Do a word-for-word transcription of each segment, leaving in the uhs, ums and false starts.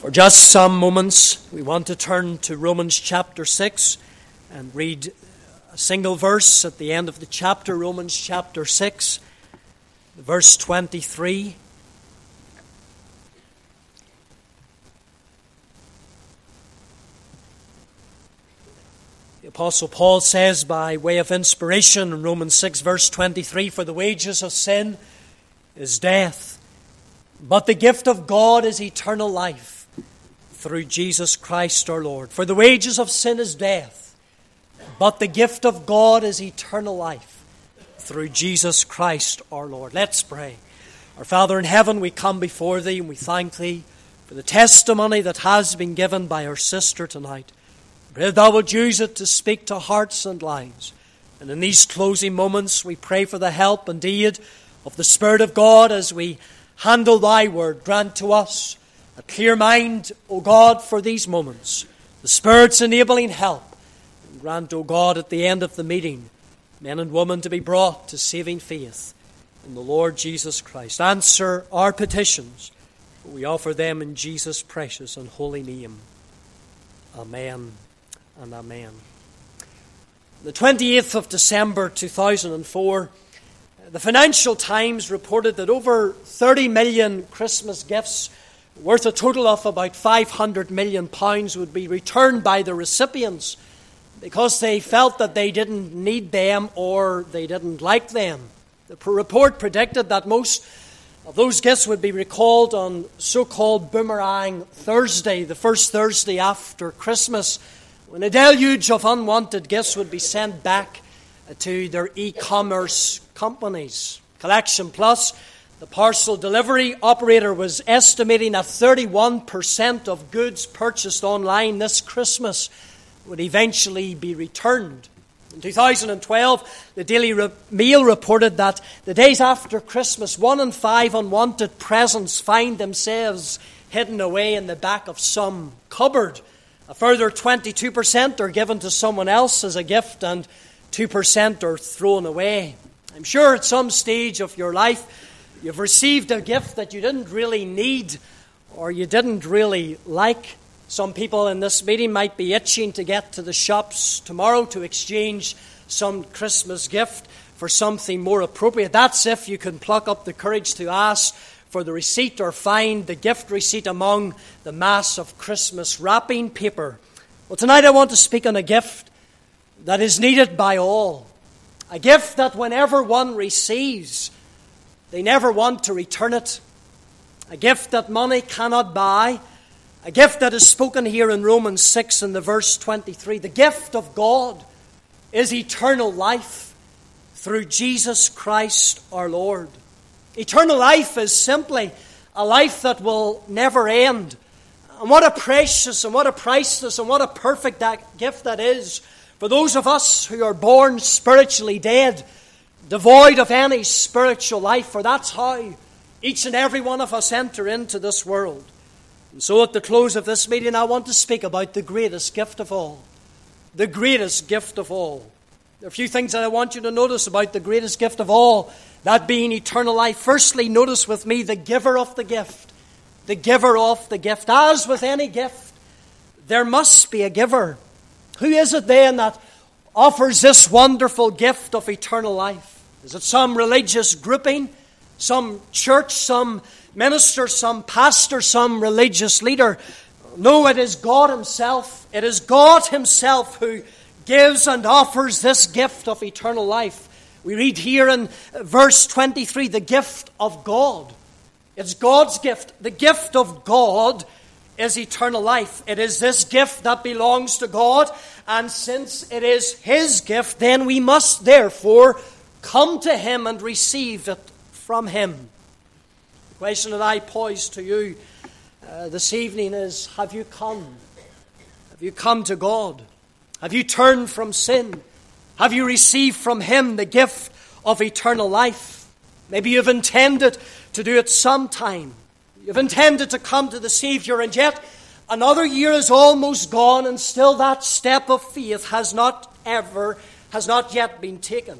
For just some moments, we want to turn to Romans chapter six and read a single verse at the end of the chapter, Romans chapter six, verse twenty-three. The Apostle Paul says by way of inspiration in Romans six, verse twenty-three, "For the wages of sin is death, but the gift of God is eternal life through Jesus Christ our Lord." For the wages of sin is death, but the gift of God is eternal life through Jesus Christ our Lord. Let's pray. Our Father in heaven, we come before Thee and we thank Thee for the testimony that has been given by our sister tonight. Pray Thou wilt use it to speak to hearts and lives. And in these closing moments, we pray for the help and aid of the Spirit of God as we handle Thy word. Grant to us a clear mind, O God, for these moments, the Spirit's enabling help. And grant, O God, at the end of the meeting, men and women to be brought to saving faith in the Lord Jesus Christ. Answer our petitions, for we offer them in Jesus' precious and holy name. Amen and amen. The twenty-eighth of December two thousand four, the Financial Times reported that over thirty million Christmas gifts worth a total of about five hundred million pounds would be returned by the recipients because they felt that they didn't need them or they didn't like them. The report predicted that most of those gifts would be recalled on so-called Boomerang Thursday, the first Thursday after Christmas, when a deluge of unwanted gifts would be sent back to their e-commerce companies. Collection Plus, the parcel delivery operator, was estimating that thirty-one percent of goods purchased online this Christmas would eventually be returned. In two thousand twelve, the Daily Mail reported that the days after Christmas, one in five unwanted presents find themselves hidden away in the back of some cupboard. A further twenty-two percent are given to someone else as a gift, and two percent are thrown away. I'm sure at some stage of your life, you've received a gift that you didn't really need or you didn't really like. Some people in this meeting might be itching to get to the shops tomorrow to exchange some Christmas gift for something more appropriate. That's if you can pluck up the courage to ask for the receipt or find the gift receipt among the mass of Christmas wrapping paper. Well, tonight I want to speak on a gift that is needed by all. A gift that whenever one receives, they never want to return it. A gift that money cannot buy. A gift that is spoken here in Romans six in the verse twenty-three. The gift of God is eternal life through Jesus Christ our Lord. Eternal life is simply a life that will never end. And what a precious and what a priceless and what a perfect that gift that is for those of us who are born spiritually dead, devoid of any spiritual life, for that's how each and every one of us enter into this world. And so at the close of this meeting, I want to speak about the greatest gift of all. The greatest gift of all. There are a few things that I want you to notice about the greatest gift of all, that being eternal life. Firstly, notice with me the giver of the gift. The giver of the gift. As with any gift, there must be a giver. Who is it then that offers this wonderful gift of eternal life? Is it some religious grouping, some church, some minister, some pastor, some religious leader? No, it is God Himself. It is God Himself who gives and offers this gift of eternal life. We read here in verse twenty-three, the gift of God. It's God's gift. The gift of God is eternal life. It is this gift that belongs to God, and since it is His gift, then we must therefore come to Him and receive it from Him. The question that I pose to you uh, this evening is, have you come? Have you come to God? Have you turned from sin? Have you received from Him the gift of eternal life? Maybe you've intended to do it sometime. You've intended to come to the Savior, and yet another year is almost gone, and still that step of faith has not ever, has not yet been taken.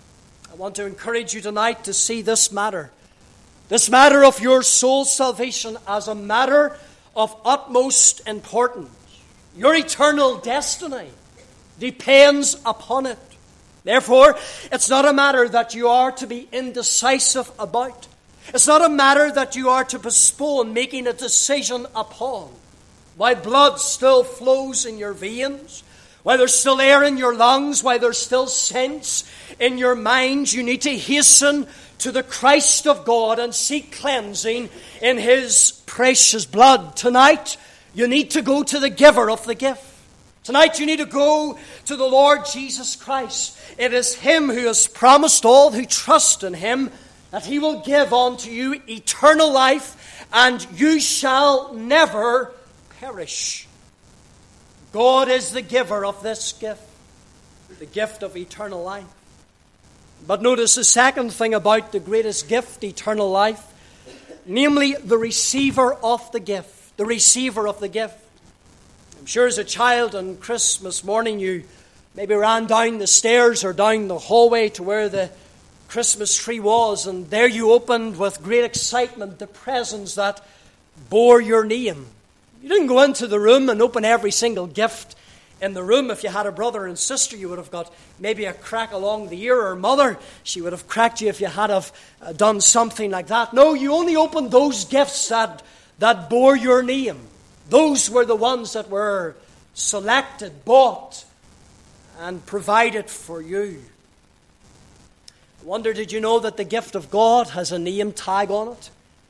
I want to encourage you tonight to see this matter, this matter of your soul's salvation, as a matter of utmost importance. Your eternal destiny depends upon it. Therefore, it's not a matter that you are to be indecisive about. It's not a matter that you are to postpone making a decision upon. While blood still flows in your veins, while there's still air in your lungs, while there's still sense in your mind, you need to hasten to the Christ of God and seek cleansing in His precious blood. Tonight, you need to go to the giver of the gift. Tonight you need to go to the Lord Jesus Christ. It is Him who has promised all who trust in Him that He will give unto you eternal life, and you shall never perish. God is the giver of this gift, the gift of eternal life. But notice the second thing about the greatest gift, eternal life, namely the receiver of the gift, the receiver of the gift. I'm sure as a child on Christmas morning you maybe ran down the stairs or down the hallway to where the Christmas tree was, and there you opened with great excitement the presents that bore your name. You didn't go into the room and open every single gift in the room. If you had a brother and sister, you would have got maybe a crack along the ear, or mother, she would have cracked you if you had have done something like that. No, you only opened those gifts that, that bore your name. Those were the ones that were selected, bought, and provided for you. I wonder, did you know that the gift of God has a name tag on it?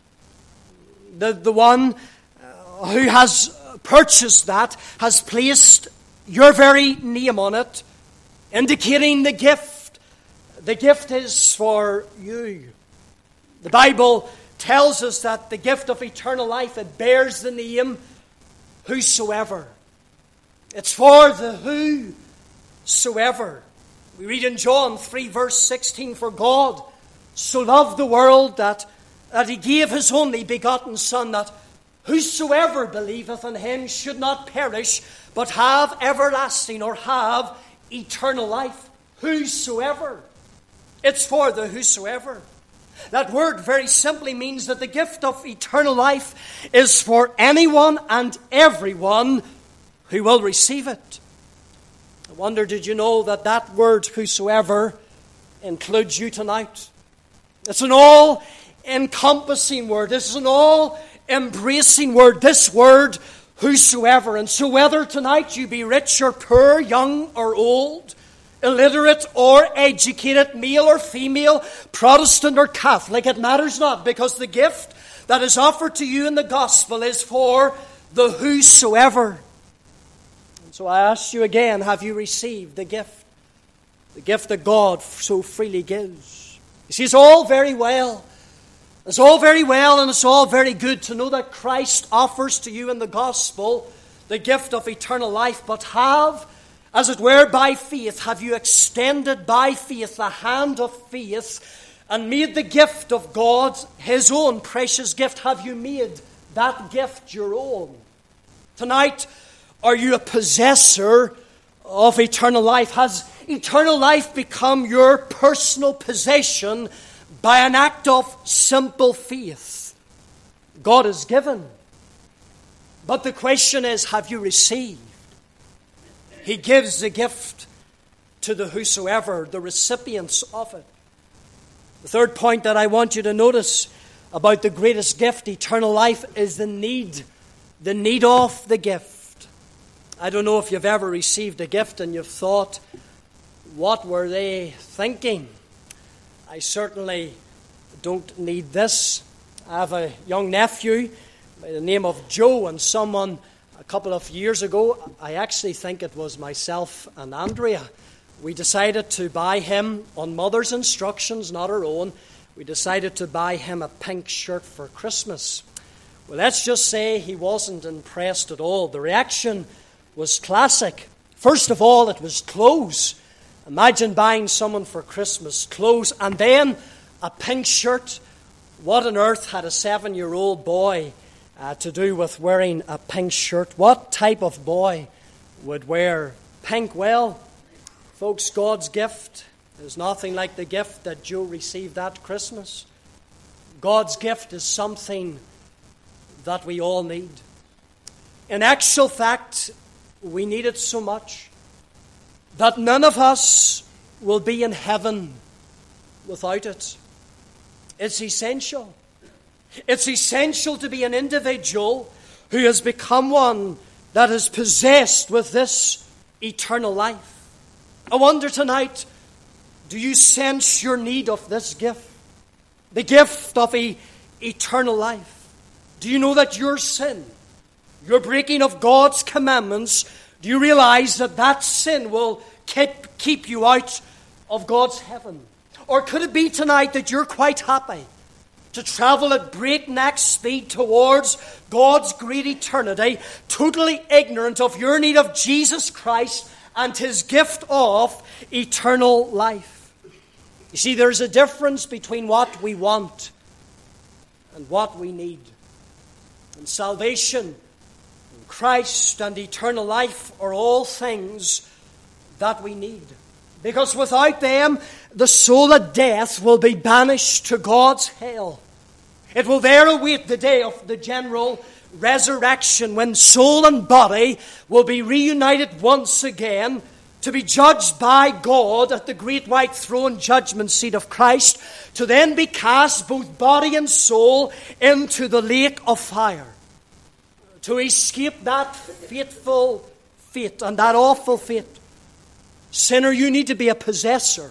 The, the one who has purchased that has placed your very name on it, indicating the gift. The gift is for you. The Bible tells us that the gift of eternal life, it bears the name whosoever. It's for the whosoever. We read in John three verse sixteen, for God so loved the world that, that He gave His only begotten Son, that whosoever believeth in Him should not perish, but have everlasting, or have eternal life. Whosoever. It's for the whosoever. That word very simply means that the gift of eternal life is for anyone and everyone who will receive it. I wonder, did you know that that word whosoever includes you tonight? It's an all-encompassing word. This is an all-embracing word. This word, whosoever. And so whether tonight you be rich or poor, young or old, illiterate or educated, male or female, Protestant or Catholic, it matters not, because the gift that is offered to you in the gospel is for the whosoever. And so I ask you again, have you received the gift? The gift that God so freely gives. You see, it's all very well. It's all very well and it's all very good to know that Christ offers to you in the gospel the gift of eternal life, but have, as it were, by faith, have you extended by faith the hand of faith and made the gift of God His own precious gift? Have you made that gift your own? Tonight, are you a possessor of eternal life? Has eternal life become your personal possession by an act of simple faith? God has given. But the question is, have you received? He gives the gift to the whosoever, the recipients of it. The third point that I want you to notice about the greatest gift, eternal life, is the need. The need of the gift. I don't know if you've ever received a gift and you've thought, what were they thinking? I certainly don't need this. I have a young nephew by the name of Joe, and someone a couple of years ago, I actually think it was myself and Andrea, we decided to buy him, on Mother's instructions, not our own, we decided to buy him a pink shirt for Christmas. Well, let's just say he wasn't impressed at all. The reaction was classic. First of all, it was clothes. Imagine buying someone for Christmas clothes and then a pink shirt. What on earth had a seven-year-old boy Uh, to do with wearing a pink shirt? What type of boy would wear pink? Well, folks, God's gift is nothing like the gift that Joe received that Christmas. God's gift is something that we all need. In actual fact, we need it so much that none of us will be in heaven without it. It's essential. It's essential to be an individual who has become one that is possessed with this eternal life. I wonder tonight, do you sense your need of this gift? The gift of e- eternal life. Do you know that your sin, your breaking of God's commandments, do you realize that that sin will keep, keep you out of God's heaven? Or could it be tonight that you're quite happy to travel at breakneck speed towards God's great eternity, totally ignorant of your need of Jesus Christ and His gift of eternal life? You see, there's a difference between what we want and what we need. And salvation, and Christ, and eternal life are all things that we need. Because without them, the soul at death will be banished to God's hell. It will there await the day of the general resurrection, when soul and body will be reunited once again to be judged by God at the great white throne judgment seat of Christ, to then be cast, both body and soul, into the lake of fire, to escape that fateful fate and that awful fate. Sinner, you need to be a possessor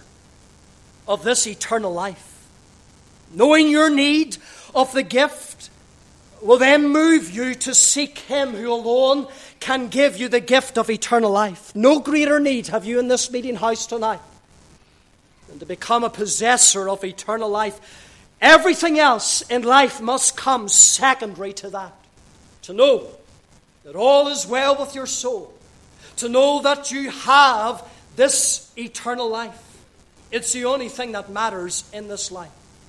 of this eternal life. Knowing your need of the gift will then move you to seek Him who alone can give you the gift of eternal life. No greater need have you in this meeting house tonight than to become a possessor of eternal life. Everything else in life must come secondary to that. To know that all is well with your soul. To know that you have this eternal life. It's the only thing that matters in this life.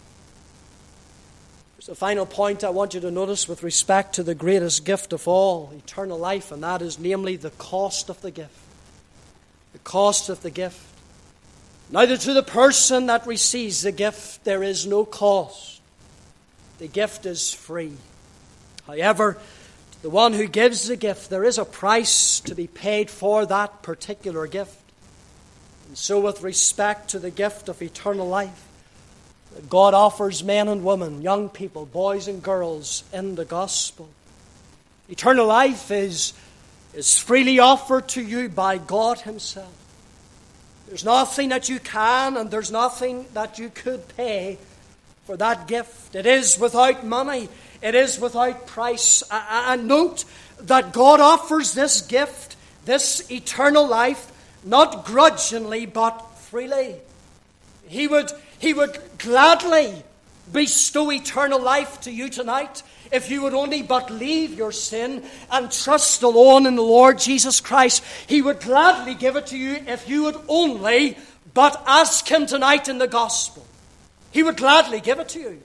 There's a final point I want you to notice with respect to the greatest gift of all, eternal life, and that is namely the cost of the gift. The cost of the gift. Neither to the person that receives the gift there is no cost. The gift is free. However, to the one who gives the gift, there is a price to be paid for that particular gift. And so with respect to the gift of eternal life, that God offers men and women, young people, boys and girls in the gospel. Eternal life is, is freely offered to you by God Himself. There's nothing that you can and there's nothing that you could pay for that gift. It is without money. It is without price. And note that God offers this gift, this eternal life, not grudgingly, but freely. He would, he would gladly bestow eternal life to you tonight if you would only but leave your sin and trust alone in the Lord Jesus Christ. He would gladly give it to you if you would only but ask Him tonight in the gospel. He would gladly give it to you.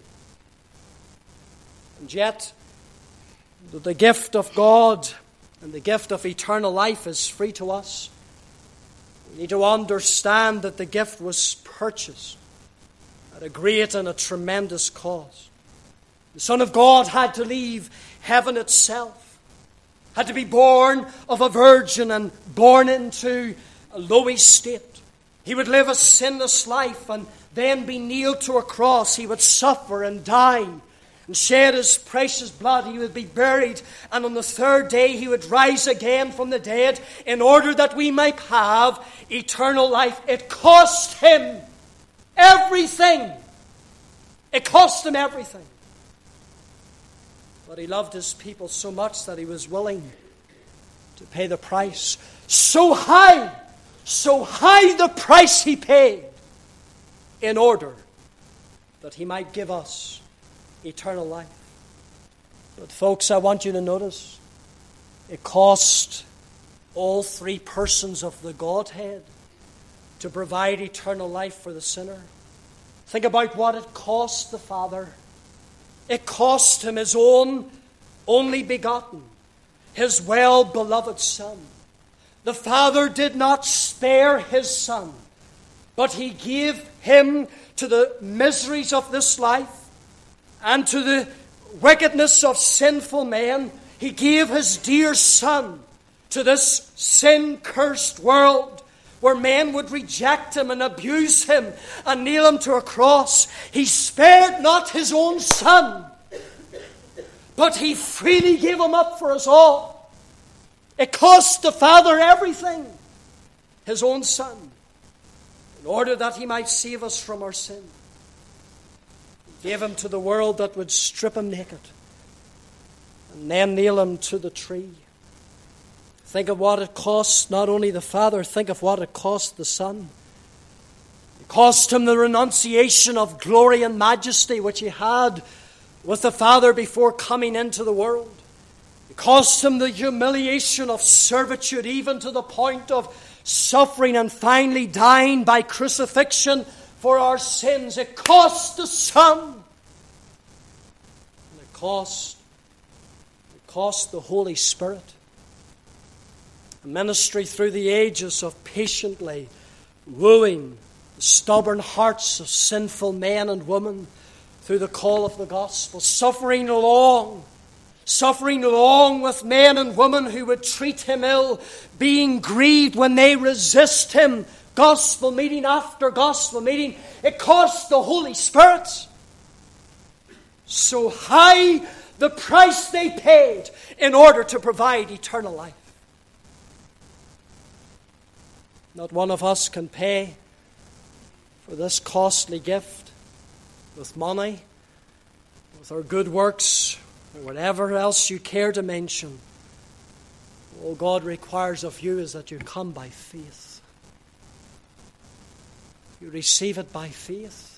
And yet, the gift of God and the gift of eternal life is free to us. We need to understand that the gift was purchased at a great and a tremendous cost. The Son of God had to leave heaven itself, had to be born of a virgin and born into a low estate. He would live a sinless life and then be nailed to a cross. He would suffer and die and shed His precious blood. He would be buried, and on the third day He would rise again from the dead in order that we might have eternal life. It cost Him everything. It cost Him everything. But He loved His people so much that He was willing to pay the price. So high, so high the price He paid in order that He might give us eternal life. But folks, I want you to notice, it cost all three persons of the Godhead to provide eternal life for the sinner. Think about what it cost the Father. It cost Him His own only begotten, His well-beloved Son. The Father did not spare His Son, but He gave Him to the miseries of this life and to the wickedness of sinful men. He gave His dear Son to this sin-cursed world where men would reject Him and abuse Him and nail Him to a cross. He spared not His own Son, but He freely gave Him up for us all. It cost the Father everything, His own Son, in order that He might save us from our sin. He gave Him to the world that would strip Him naked and then nail Him to the tree. Think of what it cost not only the Father, think of what it cost the Son. It cost Him the renunciation of glory and majesty which He had with the Father before coming into the world. It cost Him the humiliation of servitude, even to the point of suffering and finally dying by crucifixion for our sins. It cost the Son. And it cost, it cost the Holy Spirit. A ministry through the ages of patiently wooing the stubborn hearts of sinful men and women through the call of the gospel, suffering along, suffering along with men and women who would treat Him ill, being grieved when they resist Him, gospel meeting after gospel meeting. It cost the Holy Spirit. So high the price they paid in order to provide eternal life. Not one of us can pay for this costly gift with money, with our good works, or whatever else you care to mention. All God requires of you is that you come by faith. You receive it by faith.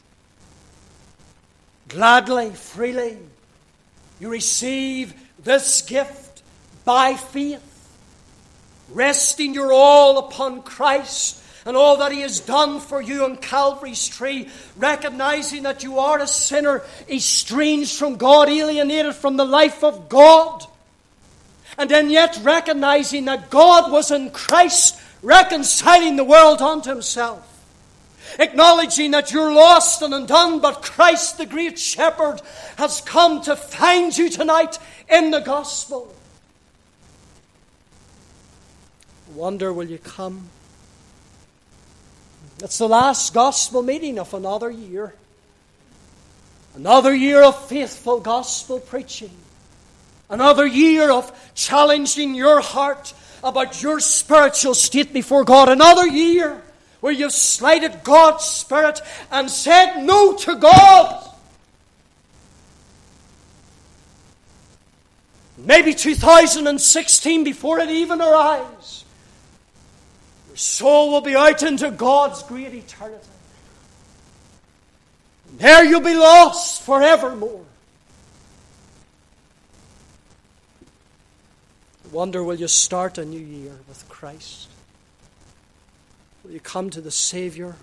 Gladly, freely. You receive this gift by faith. Resting your all upon Christ and all that He has done for you on Calvary's tree, recognizing that you are a sinner, estranged from God, alienated from the life of God, and then yet recognizing that God was in Christ, reconciling the world unto Himself, acknowledging that you're lost and undone, but Christ, the great shepherd, has come to find you tonight in the gospel. I wonder, will you come? It's the last gospel meeting of another year. Another year of faithful gospel preaching. Another year of challenging your heart about your spiritual state before God. Another year where you've slighted God's Spirit and said no to God. Maybe two thousand sixteen, before it even arrives, your soul will be out into God's great eternity. And there you'll be lost forevermore. I wonder, will you start a new year with Christ? Will you come to the Savior?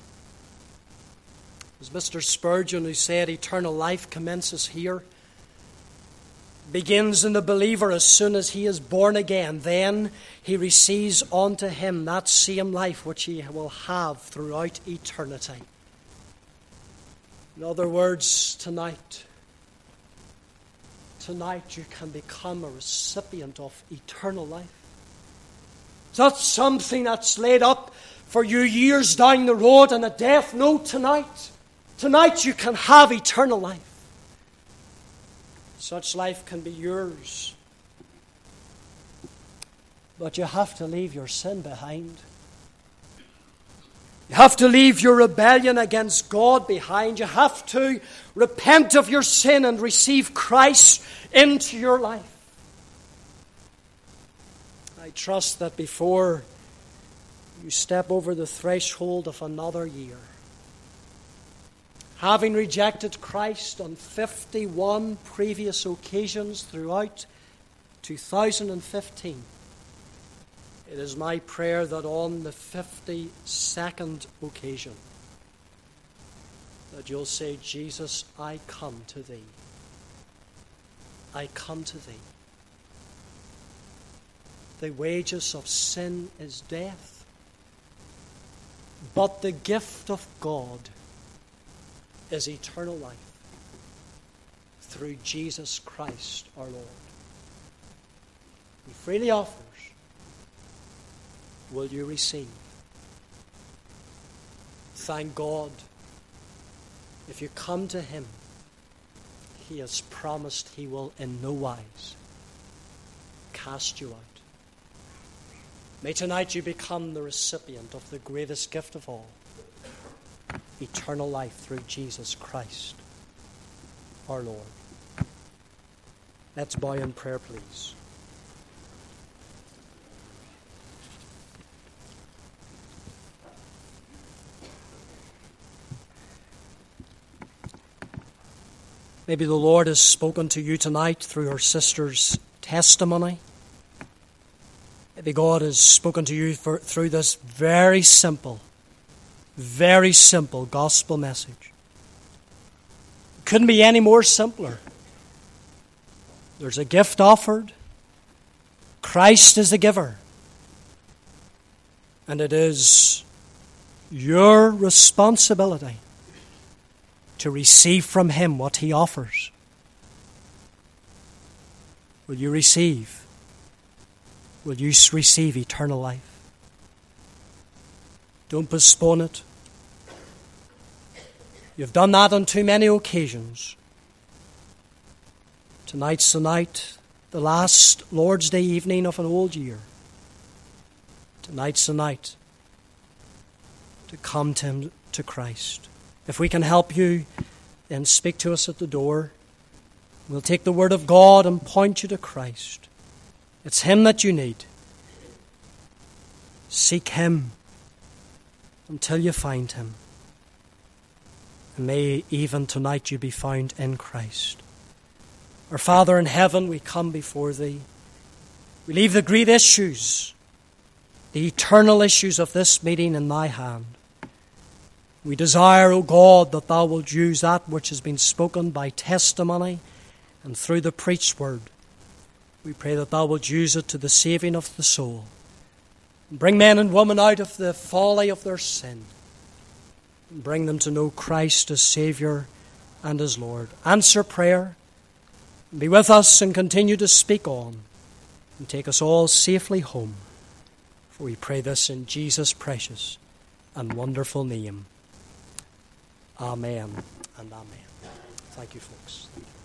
As Mister Spurgeon, who said eternal life commences here, begins in the believer as soon as he is born again. Then he receives unto him that same life which he will have throughout eternity. In other words, tonight, tonight you can become a recipient of eternal life. It's not something that's laid up for you years down the road and a death. No, tonight. Tonight you can have eternal life. Such life can be yours. But you have to leave your sin behind. You have to leave your rebellion against God behind. You have to repent of your sin and receive Christ into your life. I trust that before you step over the threshold of another year, having rejected Christ on fifty-one previous occasions throughout two thousand fifteen, it is my prayer that on the fifty-second occasion that you'll say, Jesus, I come to Thee. I come to Thee. The wages of sin is death, but the gift of God is eternal life through Jesus Christ our Lord. He freely offers. Will you receive? Thank God. If you come to Him, He has promised He will in no wise cast you out. May tonight you become the recipient of the greatest gift of all, eternal life through Jesus Christ, our Lord. Let's bow in prayer, please. Maybe the Lord has spoken to you tonight through our sister's testimony. Maybe God has spoken to you for, through this very simple, very simple gospel message. It couldn't be any more simpler. There's a gift offered. Christ is the giver. And it is your responsibility to receive from Him what He offers. Will you receive? Will you receive eternal life? Don't postpone it. You've done that on too many occasions. Tonight's the night, the last Lord's Day evening of an old year. Tonight's the night to come to Him, to Christ. If we can help you, then speak to us at the door. We'll take the Word of God and point you to Christ. It's Him that you need. Seek Him until you find Him. And may even tonight you be found in Christ. Our Father in heaven, we come before Thee. We leave the great issues, the eternal issues of this meeting in Thy hand. We desire, O God, that Thou wilt use that which has been spoken by testimony and through the preached word. We pray that Thou wilt use it to the saving of the soul. And bring men and women out of the folly of their sin. And bring them to know Christ as Saviour and as Lord. Answer prayer. Be with us and continue to speak on. And take us all safely home. For we pray this in Jesus' precious and wonderful name. Amen and amen. Thank you, folks.